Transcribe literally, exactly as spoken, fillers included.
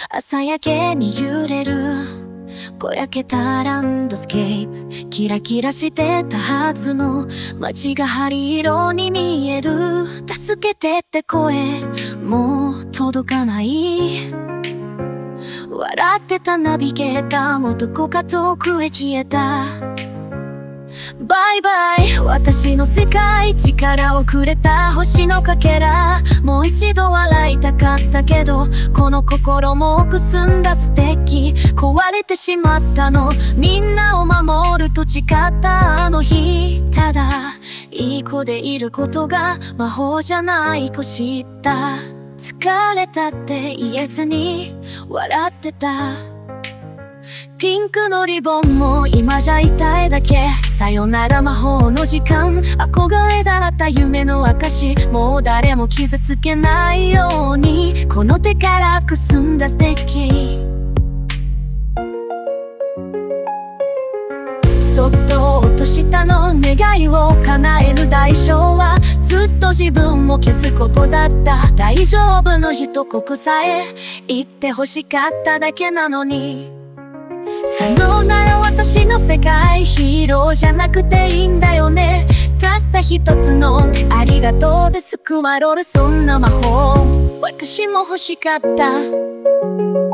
朝焼けに揺れるぼやけたランドスケープ、キラキラしてたはずの街が灰色に見える。助けてって声もう届かない。笑ってたナビゲーターもどこか遠くへ消えた。バイバイ私の世界、力をくれた星のかけら。もう一度笑いたかったけど、この心もくすんだ素敵。壊れてしまったの、みんなを守ると誓ったあの日。ただいい子でいることが魔法じゃないと知った。疲れたって言えずに笑ってた。ピンクのリボンも今じゃ痛いだけ。さよなら魔法の時間、憧れだった夢の証。もう誰も傷つけないように、この手からくすんだ素敵。そっと落としたの願いを叶える代償は、ずっと自分を消すことだった。大丈夫の一言さえ言って欲しかっただけなのに。さよなら私の世界、ヒーローじゃなくていいんだよね。たった一つのありがとうで救われる、そんな魔法私も欲しかった。